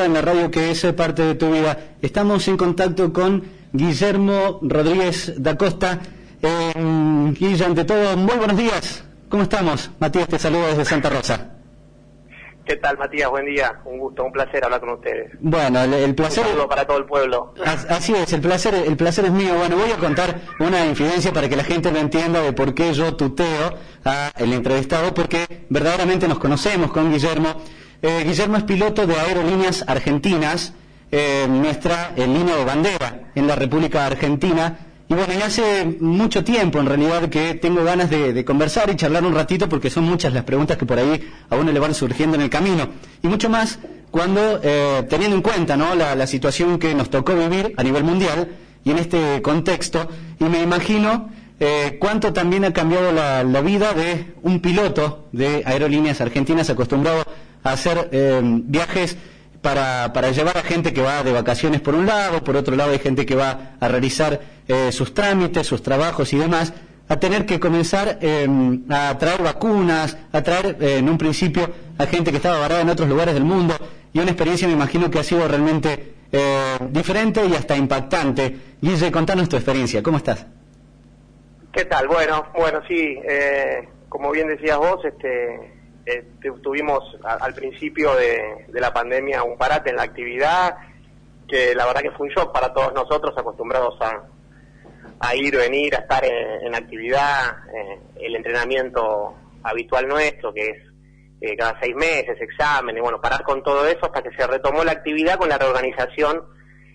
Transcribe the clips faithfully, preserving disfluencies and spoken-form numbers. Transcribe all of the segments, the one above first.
ahora en la radio que es parte de tu vida. Estamos en contacto con Guillermo Rodríguez da Costa. Eh, Guillermo, ante todo, muy buenos días. ¿Cómo estamos? Matías te saluda desde Santa Rosa. ¿Qué tal, Matías? Buen día. Un gusto, un placer hablar con ustedes. Bueno, el, el placer... Un saludo para todo el pueblo. Así es, el placer el placer es mío. Bueno, voy a contar una infidencia para que la gente me entienda de por qué yo tuteo al entrevistado, porque verdaderamente nos conocemos con Guillermo. Eh, Guillermo es piloto de Aerolíneas Argentinas, eh, nuestra eh, línea de bandera en la República Argentina. Y bueno, y hace mucho tiempo en realidad que tengo ganas de, de conversar y charlar un ratito, porque son muchas las preguntas que por ahí a uno le van surgiendo en el camino. Y mucho más cuando, eh, teniendo en cuenta, ¿no?, la, la situación que nos tocó vivir a nivel mundial y en este contexto, y me imagino eh, cuánto también ha cambiado la, la vida de un piloto de Aerolíneas Argentinas acostumbrado a hacer eh, viajes para, para llevar a gente que va de vacaciones por un lado, por otro lado hay gente que va a realizar eh, sus trámites, sus trabajos y demás, a tener que comenzar eh, a traer vacunas, a traer eh, en un principio a gente que estaba varada en otros lugares del mundo, y una experiencia me imagino que ha sido realmente eh, diferente y hasta impactante. Guille, contanos tu experiencia, ¿cómo estás? ¿Qué tal? Bueno, bueno, sí, eh, como bien decías vos, este... Eh, tuvimos a, al principio de, de la pandemia un parate en la actividad, que la verdad que fue un shock para todos nosotros, acostumbrados a, a ir, venir, a estar en, en actividad, eh, el entrenamiento habitual nuestro, que es eh, cada seis meses, exámenes, bueno, parar con todo eso hasta que se retomó la actividad con la reorganización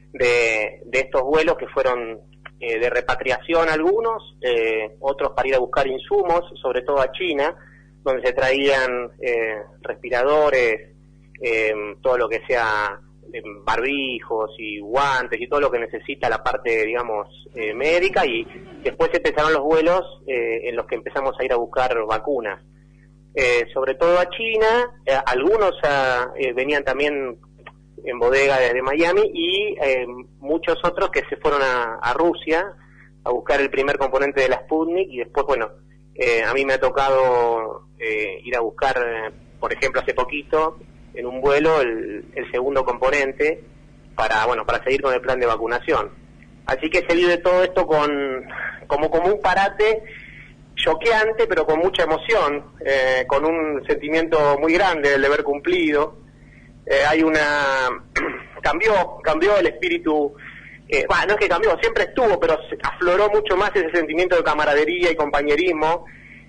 de, de estos vuelos que fueron eh, de repatriación algunos, eh, otros para ir a buscar insumos, sobre todo a China, donde se traían eh, respiradores, eh, todo lo que sea eh, barbijos y guantes y todo lo que necesita la parte, digamos, eh, médica, y después empezaron los vuelos eh, en los que empezamos a ir a buscar vacunas, eh, sobre todo a China, eh, algunos a, eh, venían también en bodega desde Miami, y eh, muchos otros que se fueron a, a Rusia a buscar el primer componente de la Sputnik, y después, bueno, Eh, a mí me ha tocado eh, ir a buscar, eh, por ejemplo, hace poquito, en un vuelo, el, el segundo componente para, bueno, para seguir con el plan de vacunación. Así que se vive todo esto con como, como un parate choqueante, pero con mucha emoción, eh, con un sentimiento muy grande del deber cumplido. Eh, hay una... cambió, cambió el espíritu... Eh, bah, no es que cambió, siempre estuvo, pero afloró mucho más ese sentimiento de camaradería y compañerismo,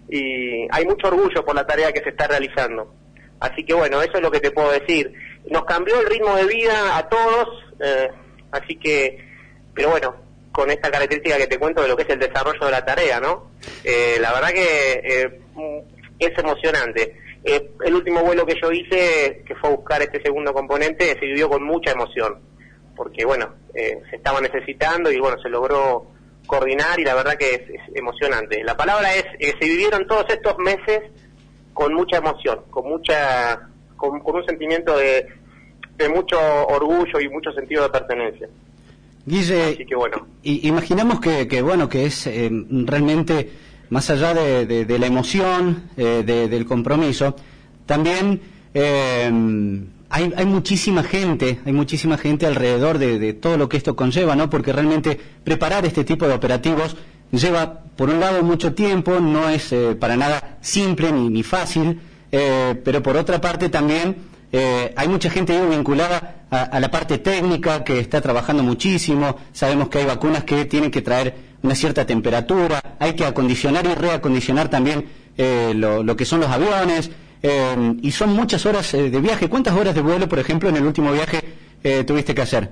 y hay mucho orgullo por la tarea que se está realizando. Así que bueno, eso es lo que te puedo decir. Nos cambió el ritmo de vida a todos, eh, así que, pero bueno, con esta característica que te cuento de lo que es el desarrollo de la tarea, ¿no? Eh, la verdad que eh, es emocionante. Eh, el último vuelo que yo hice, que fue a buscar este segundo componente, se vivió con mucha emoción, porque bueno, eh, se estaba necesitando y bueno, se logró coordinar, y la verdad que es, es emocionante. La palabra es, eh, se vivieron todos estos meses con mucha emoción, con mucha, con, con un sentimiento de, de mucho orgullo y mucho sentido de pertenencia. Guille, así que bueno. Y, imaginamos que, que bueno, que es eh, realmente, más allá de, de, de la emoción, eh, de, del compromiso, también... Eh, Hay, hay muchísima gente, hay muchísima gente alrededor de, de todo lo que esto conlleva, ¿no? Porque realmente preparar este tipo de operativos lleva, por un lado, mucho tiempo, no es eh, para nada simple ni, ni fácil, eh, pero por otra parte también eh, hay mucha gente ahí vinculada a, a la parte técnica que está trabajando muchísimo. Sabemos que hay vacunas que tienen que traer una cierta temperatura, hay que acondicionar y reacondicionar también eh, lo, lo que son los aviones. Eh, y son muchas horas eh, de viaje. ¿Cuántas horas de vuelo, por ejemplo, en el último viaje eh, tuviste que hacer?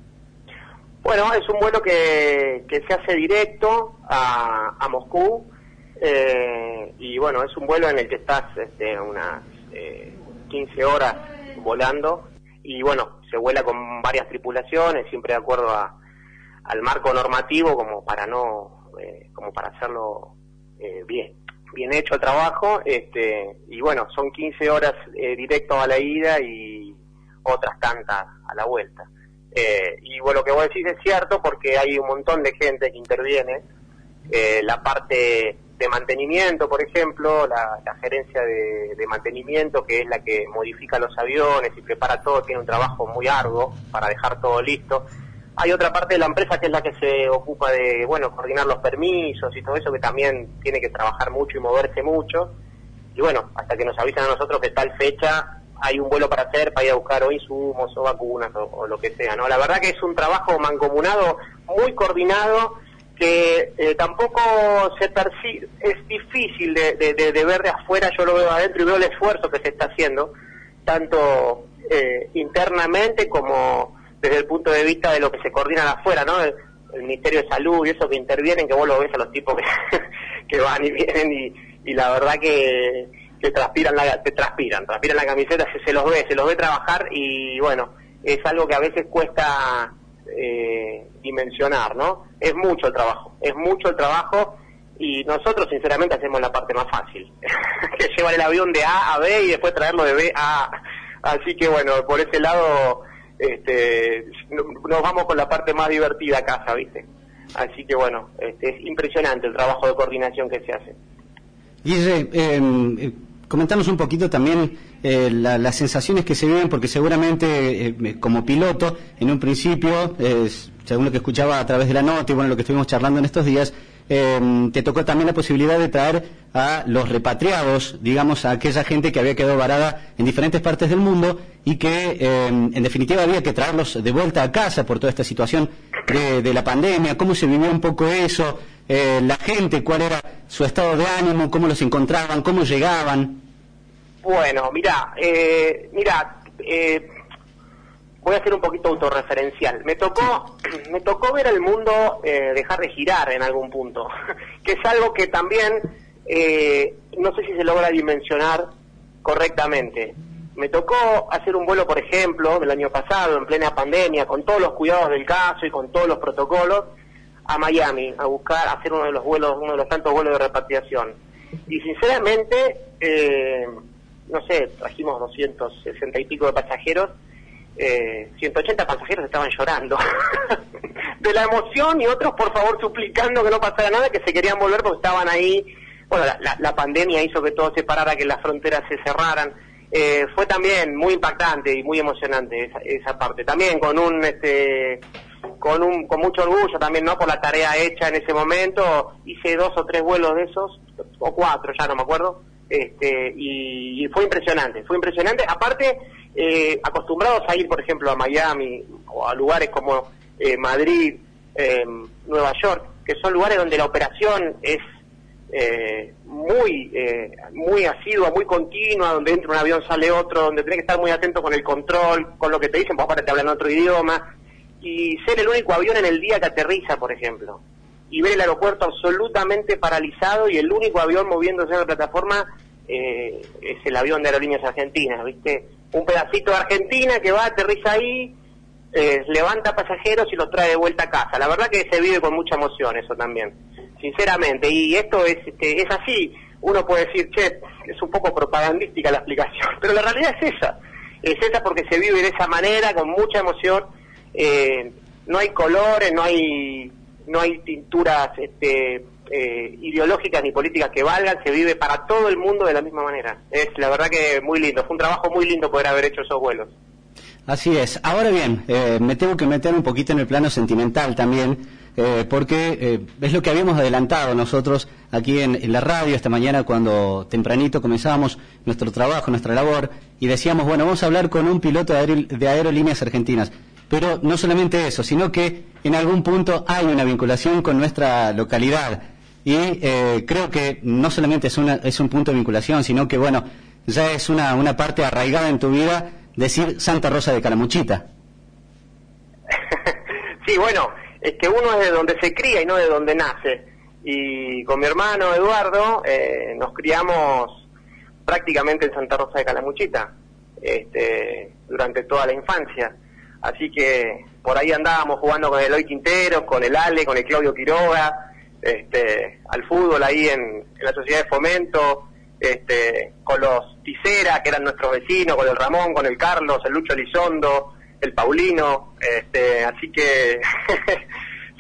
Bueno, es un vuelo que, que se hace directo a, a Moscú, eh, y bueno, es un vuelo en el que estás este, unas eh, quince horas volando, y bueno, se vuela con varias tripulaciones, siempre de acuerdo a, al marco normativo, como para no, eh, como para hacerlo eh, bien. bien hecho el trabajo, este, y bueno, son quince horas eh, directo a la ida y otras tantas a la vuelta. Eh, y bueno, lo que vos decís es cierto, porque hay un montón de gente que interviene, eh, la parte de mantenimiento, por ejemplo, la, la gerencia de, de mantenimiento, que es la que modifica los aviones y prepara todo, tiene un trabajo muy arduo para dejar todo listo. Hay otra parte de la empresa que es la que se ocupa de, bueno, coordinar los permisos y todo eso, que también tiene que trabajar mucho y moverse mucho. Y bueno, hasta que nos avisan a nosotros que tal fecha hay un vuelo para hacer, para ir a buscar o insumos o vacunas o, o lo que sea, ¿no? La verdad que es un trabajo mancomunado, muy coordinado, que eh, tampoco se percibe, es difícil de, de, de, de ver de afuera. Yo lo veo adentro y veo el esfuerzo que se está haciendo, tanto eh, internamente como desde el punto de vista de lo que se coordina de afuera, ¿no? El, el Ministerio de Salud y eso que intervienen, que vos lo ves a los tipos que, que van y vienen y, y la verdad que que transpiran la, te transpiran, transpiran la camiseta, se, se los ve, se los ve trabajar y bueno, es algo que a veces cuesta eh, dimensionar, ¿no? Es mucho el trabajo, es mucho el trabajo y nosotros sinceramente hacemos la parte más fácil, que es llevar el avión de A a B y después traerlo de B a A. Así que bueno, por ese lado este, nos vamos con la parte más divertida a casa, ¿viste? Así que bueno, este, es impresionante el trabajo de coordinación que se hace. Guille, eh, comentanos un poquito también eh, la, las sensaciones que se viven, porque seguramente eh, como piloto, en un principio, eh, según lo que escuchaba a través de la nota y bueno, lo que estuvimos charlando en estos días, eh, te tocó también la posibilidad de traer a los repatriados, digamos, a aquella gente que había quedado varada en diferentes partes del mundo y que eh, en definitiva había que traerlos de vuelta a casa por toda esta situación de, de la pandemia. ¿Cómo se vivió un poco eso? Eh, la gente, ¿cuál era su estado de ánimo? ¿Cómo los encontraban? ¿Cómo llegaban? Bueno, mira, eh, mira, eh, voy a ser un poquito autorreferencial. Me tocó, me tocó ver al mundo eh, dejar de girar en algún punto, que es algo que también eh, no sé si se logra dimensionar correctamente. Me tocó hacer un vuelo, por ejemplo, del año pasado, en plena pandemia, con todos los cuidados del caso y con todos los protocolos, a Miami, a buscar, a hacer uno de los vuelos, uno de los tantos vuelos de repatriación. Y sinceramente, eh, no sé, trajimos doscientos sesenta y pico de pasajeros, eh, ciento ochenta pasajeros estaban llorando de la emoción y otros, por favor, suplicando que no pasara nada, que se querían volver porque estaban ahí. Bueno, la, la, la pandemia hizo que todo se parara, que las fronteras se cerraran. Eh, fue también muy impactante y muy emocionante esa, esa parte. También con un, este, con un, con mucho orgullo también, ¿no? Por la tarea hecha en ese momento. Hice dos o tres vuelos de esos, o cuatro, ya no me acuerdo. Este, y, y fue impresionante, fue impresionante. Aparte, eh, acostumbrados a ir, por ejemplo, a Miami o a lugares como eh, Madrid, eh, Nueva York, que son lugares donde la operación es eh, muy eh, muy asidua, muy continua, donde entra un avión, sale otro, donde tenés que estar muy atento con el control, con lo que te dicen, pues aparte te hablan otro idioma, y ser el único avión en el día que aterriza, por ejemplo, y ver el aeropuerto absolutamente paralizado y el único avión moviéndose en la plataforma eh, es el avión de Aerolíneas Argentinas, ¿viste? Un pedacito de Argentina que va, aterriza ahí, eh, levanta pasajeros y los trae de vuelta a casa. La verdad que se vive con mucha emoción eso también, sinceramente, y esto es, este, es así. Uno puede decir, che, es un poco propagandística la explicación, pero la realidad es esa, es esa porque se vive de esa manera, con mucha emoción. Eh, no hay colores, no hay no hay tinturas este, eh, ideológicas ni políticas que valgan, se vive para todo el mundo de la misma manera. Es la verdad que muy lindo, fue un trabajo muy lindo poder haber hecho esos vuelos. Así es. Ahora bien, eh, me tengo que meter un poquito en el plano sentimental también, eh, porque eh, es lo que habíamos adelantado nosotros aquí en, en la radio esta mañana cuando tempranito comenzábamos nuestro trabajo, nuestra labor, y decíamos, bueno, vamos a hablar con un piloto de, aer de Aerolíneas Argentinas. Pero no solamente eso, sino que en algún punto hay una vinculación con nuestra localidad. Y eh, creo que no solamente es, una, es un punto de vinculación, sino que, bueno, ya es una, una parte arraigada en tu vida decir Santa Rosa de Calamuchita. Sí, bueno, es que uno es de donde se cría y no de donde nace. Y con mi hermano Eduardo eh, nos criamos prácticamente en Santa Rosa de Calamuchita este, durante toda la infancia. Así que por ahí andábamos jugando con el Eloy Quintero, con el Ale, con el Claudio Quiroga, este, al fútbol ahí en, en la Sociedad de Fomento, este, con los Ticera, que eran nuestros vecinos, con el Ramón, con el Carlos, el Lucho Elizondo, el Paulino, este, así que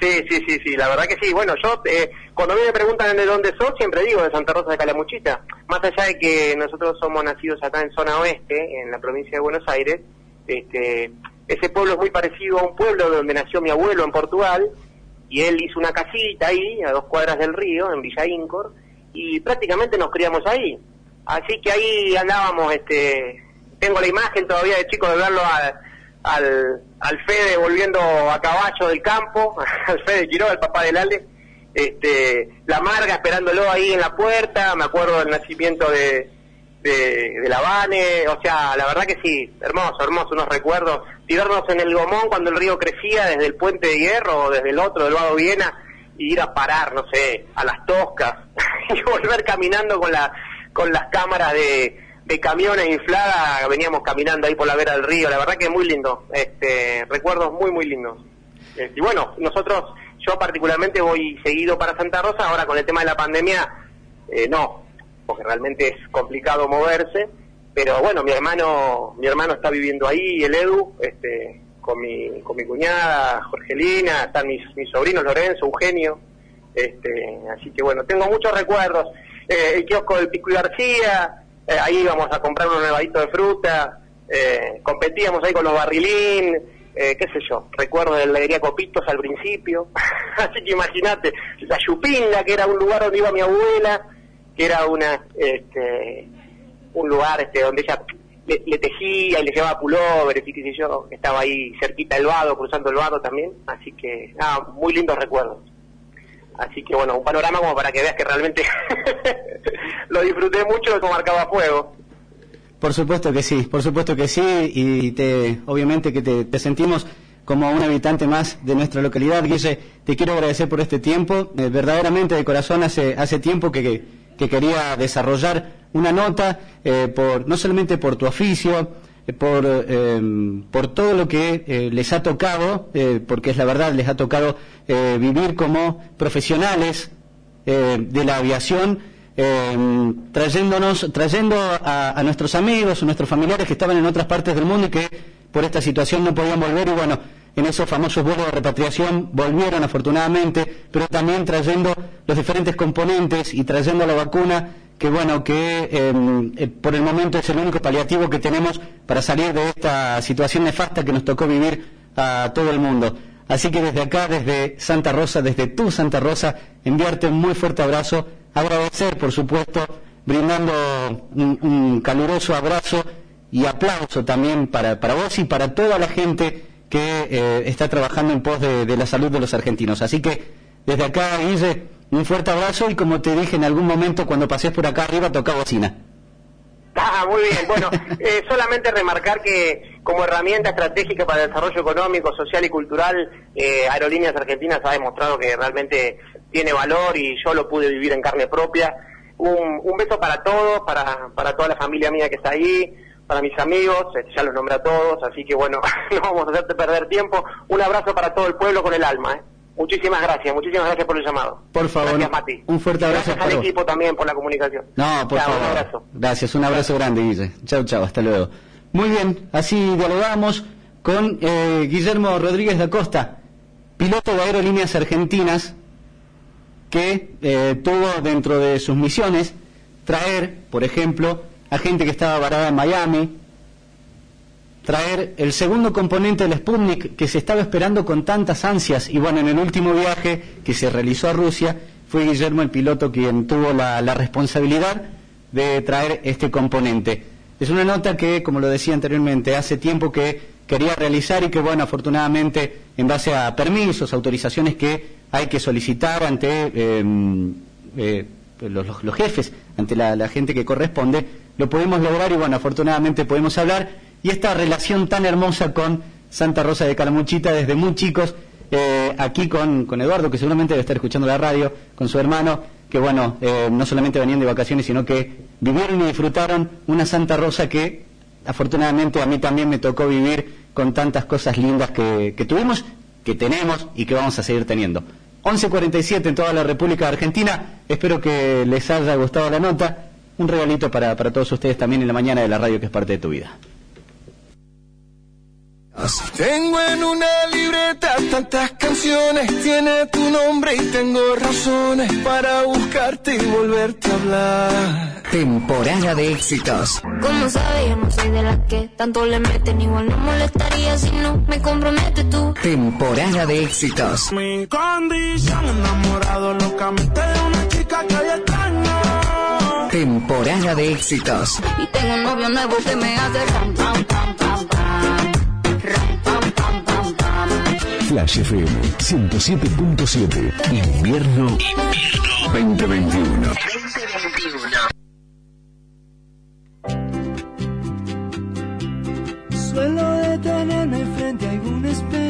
Sí, sí, sí, sí, la verdad que sí. Bueno, yo, eh, cuando a mí me preguntan de dónde sos, siempre digo de Santa Rosa de Calamuchita. Más allá de que nosotros somos nacidos acá en zona oeste, en la provincia de Buenos Aires, este, ese pueblo es muy parecido a un pueblo donde nació mi abuelo en Portugal, y él hizo una casita ahí, a dos cuadras del río, en Villa Incor, y prácticamente nos criamos ahí. Así que ahí andábamos, este, tengo la imagen todavía de chico de verlo a... al al Fede volviendo a caballo del campo, al Fede Quiroga, el papá del Ale, este, la Marga esperándolo ahí en la puerta, me acuerdo del nacimiento de, de, de la Vane, o sea, la verdad que sí, hermoso, hermoso, unos recuerdos, tirarnos en el Gomón cuando el río crecía desde el Puente de Hierro o desde el otro, del Vado Viena, y ir a parar, no sé, a las Toscas, y volver caminando con la con las cámaras de de camiones infladas, veníamos caminando ahí por la vera del río, la verdad que es muy lindo, este, recuerdos muy muy lindos. Este, y bueno, nosotros, yo particularmente voy seguido para Santa Rosa, ahora con el tema de la pandemia, eh, no, porque realmente es complicado moverse, pero bueno, mi hermano, mi hermano está viviendo ahí, el Edu, este, con mi, con mi cuñada, Jorgelina, están mis, mis sobrinos Lorenzo, Eugenio, este, así que bueno, tengo muchos recuerdos, eh, el kiosco del Pico y García, Eh, ahí íbamos a comprar un nevadito de fruta, eh, competíamos ahí con los barrilín, eh, qué sé yo, recuerdo de la alegría Copitos al principio, así que imagínate, la Yupinga, que era un lugar donde iba mi abuela, que era una este un lugar este donde ella le, le tejía y le llevaba pulóveres y qué sé yo, estaba ahí cerquita del Vado, cruzando el Vado también, así que, ah, muy lindos recuerdos. Así que bueno, un panorama como para que veas que realmente lo disfruté mucho de cómo marcaba fuego. Por supuesto que sí, por supuesto que sí, y te, obviamente que te, te sentimos como un habitante más de nuestra localidad. Guille, te quiero agradecer por este tiempo, eh, verdaderamente de corazón hace, hace tiempo que, que, que quería desarrollar una nota, eh, por no solamente por tu oficio, por eh, por todo lo que eh, les ha tocado, eh, porque es la verdad, les ha tocado eh, vivir como profesionales eh, de la aviación, eh, trayéndonos, trayendo a, a nuestros amigos, a nuestros familiares que estaban en otras partes del mundo y que por esta situación no podían volver, y bueno, en esos famosos vuelos de repatriación volvieron afortunadamente, pero también trayendo los diferentes componentes y trayendo la vacuna, que bueno, que eh, eh, por el momento es el único paliativo que tenemos para salir de esta situación nefasta que nos tocó vivir a todo el mundo. Así que desde acá, desde Santa Rosa, desde tu Santa Rosa, enviarte un muy fuerte abrazo, agradecer, por supuesto, brindando un, un caluroso abrazo y aplauso también para, para vos y para toda la gente que eh, está trabajando en pos de, de la salud de los argentinos. Así que desde acá, Guille, un fuerte abrazo, y como te dije en algún momento cuando pases por acá arriba, toca bocina. Ah, muy bien. Bueno, eh, solamente remarcar que como herramienta estratégica para el desarrollo económico, social y cultural, eh, Aerolíneas Argentinas ha demostrado que realmente tiene valor, y yo lo pude vivir en carne propia. Un, un beso para todos, para, para toda la familia mía que está ahí, para mis amigos, este, ya los nombré a todos, así que bueno, no vamos a hacerte perder tiempo. Un abrazo para todo el pueblo con el alma, ¿eh? Muchísimas gracias, muchísimas gracias por el llamado. Por favor, gracias, Mati. Un fuerte abrazo. Gracias al equipo también por la comunicación. No, por chau, favor. Un abrazo. Gracias, un abrazo grande, Guille. Chau, chau, hasta luego. Muy bien, así dialogamos con eh, Guillermo Rodríguez da Costa, piloto de Aerolíneas Argentinas, que eh, tuvo dentro de sus misiones traer, por ejemplo, a gente que estaba varada en Miami, traer el segundo componente del Sputnik que se estaba esperando con tantas ansias, y bueno, en el último viaje que se realizó a Rusia, fue Guillermo el piloto quien tuvo la, la responsabilidad de traer este componente. Es una nota que, como lo decía anteriormente, hace tiempo que quería realizar, y que bueno, afortunadamente, en base a permisos, autorizaciones que hay que solicitar ante eh, eh, los, los, los jefes, ante la, la gente que corresponde, lo podemos lograr, y bueno, afortunadamente podemos hablar. Y esta relación tan hermosa con Santa Rosa de Calamuchita desde muy chicos, eh, aquí con, con Eduardo, que seguramente debe estar escuchando la radio, con su hermano, que bueno, eh, no solamente venían de vacaciones, sino que vivieron y disfrutaron una Santa Rosa que afortunadamente a mí también me tocó vivir, con tantas cosas lindas que, que tuvimos, que tenemos y que vamos a seguir teniendo. once cuarenta y siete en toda la República Argentina, espero que les haya gustado la nota, un regalito para, para todos ustedes también en la mañana de la radio, que es parte de tu vida. Tengo en una libreta tantas canciones, tiene tu nombre y tengo razones para buscarte y volverte a hablar. Temporada de éxitos. Como sabes, yo no soy de las que tanto le meten, igual no molestaría si no me comprometes tú. Temporada de éxitos. Mi condición, enamorado locamente de una chica que yo extraño. Temporada de éxitos. Y tengo un novio nuevo que me hace ram, pam, pam, pam, pam. Ram, pam, pam, pam, pam. Flash F M ciento siete punto siete. Invierno, invierno veinte veintiuno. veinte veintiuno. Suelo detenerme frente a algún espejo